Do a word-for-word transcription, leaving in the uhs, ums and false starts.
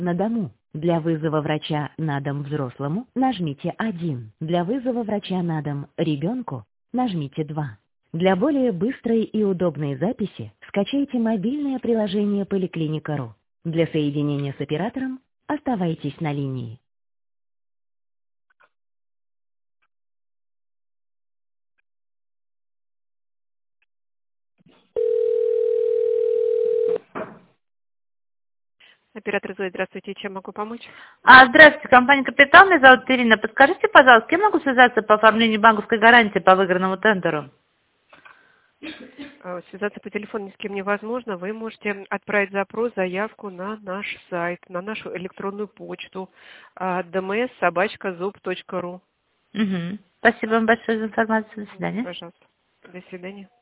на дому. Для вызова врача на дом взрослому нажмите один. Для вызова врача на дом ребенку нажмите два. Для более быстрой и удобной записи скачайте мобильное приложение Поликлиника точка ру. Для соединения с оператором оставайтесь на линии. Оператор Зои, здравствуйте. Чем могу помочь? А, здравствуйте, компания «Капитал», меня зовут Ирина. Подскажите, пожалуйста, с кем могу связаться по оформлению банковской гарантии по выигранному тендеру? А, Связаться по телефону ни с кем невозможно. Вы можете отправить запрос, заявку на наш сайт, на нашу электронную почту ди эм эс собака зоб точка ру. Угу. Спасибо вам большое за информацию. До свидания. Пожалуйста. До свидания.